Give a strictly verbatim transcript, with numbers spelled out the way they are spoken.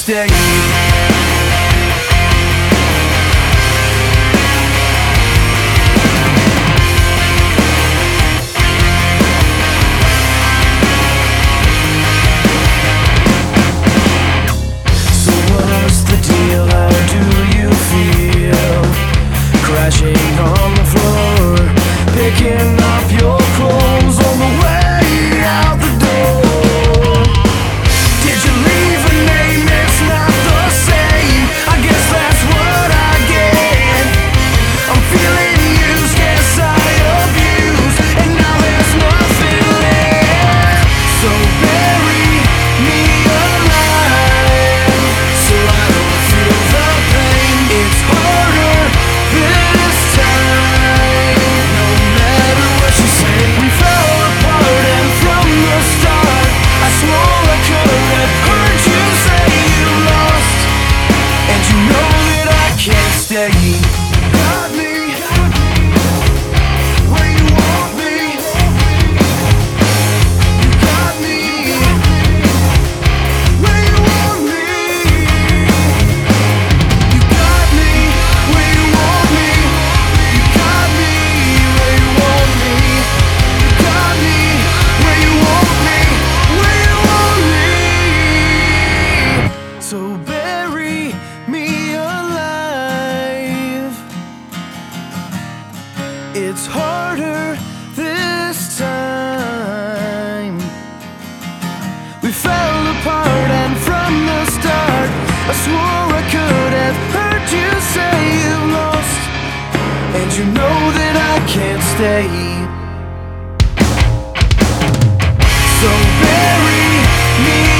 stay. Crashing on the floor, picking up your clothes on the way out the door. Did you leave a name that's not the same? I guess that's what I get. I'm feeling used, guess I abused, and now there's nothing left. So bury me alive, so I don't feel the pain. It's harder this time, no matter what you say. We fell apart, and from the start I swore I could have heard you say you lost, and you know that I can't stay. Got me where you want me. You got me where you want me. You got me where you want me. You got me where you want me. You got me where you want me. Where you want me. So bury me alive. It's harder this time. We fell apart, and from the start I swore I could have heard you say you lost, and you know that I can't stay. So bury me